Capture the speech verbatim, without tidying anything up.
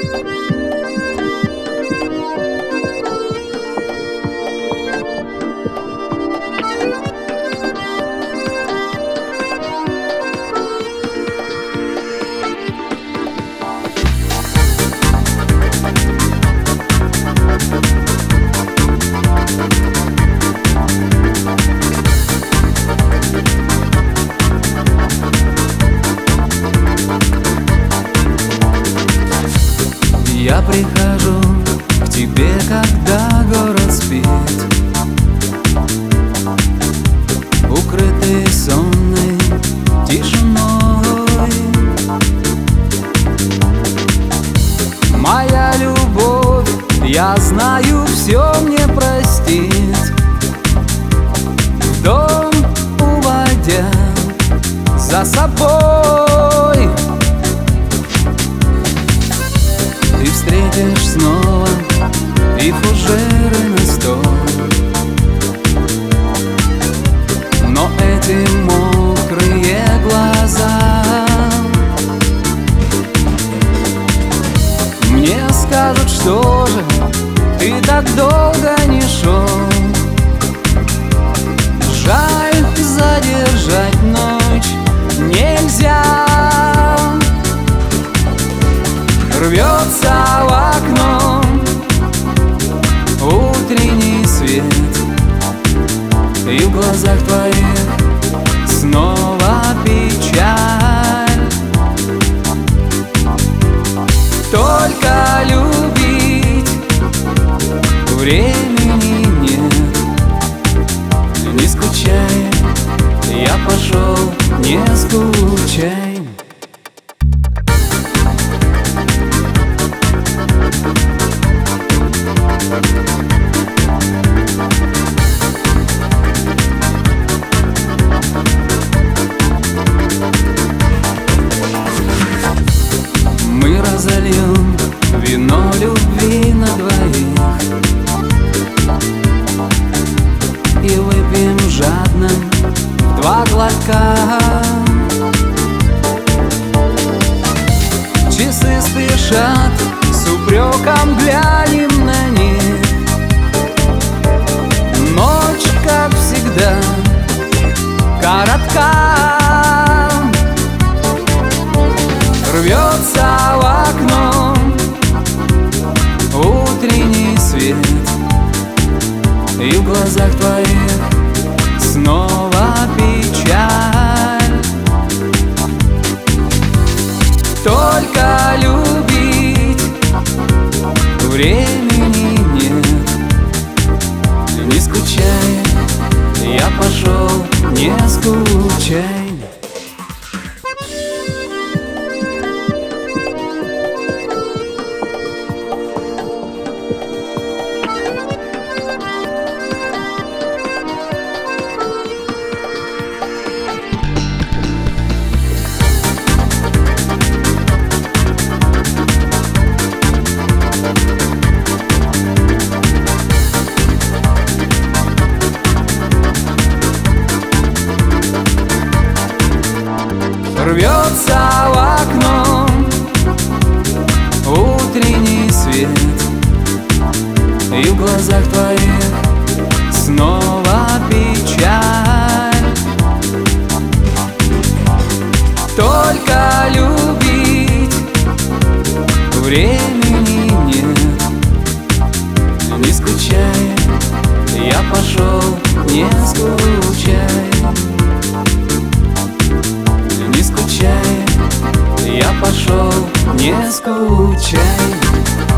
Я прихожу к тебе, когда город спит, укрытый сонной тишиной. Моя любовь, я знаю, все мне простит, в дом уводя за собой. Ты встретишь снова и фужеры на стол, но эти мокрые глаза мне скажут, что же ты так долго не шел. Жаль, задержать ночь нельзя. Рвется в окно утренний свет, и в глазах твоих снова печаль. Только любить времени нет. Не скучай, я пошел, не скучай. Мы разольем вино любви на двоих и выпьем жадно два глотка. Часы спешат, с упреком глянем на них. Ночь, как всегда, коротка. Рвется в окно утренний свет, и в глазах твоих снова печаль. Только любить времени нет. Не скучай, я пошел, не скучай. Рвется в окно утренний свет, и в глазах твоих снова печаль. Только любить времени нет. Не скучай, я пошел, не скучай. Не скучай, я пошел, не скучай.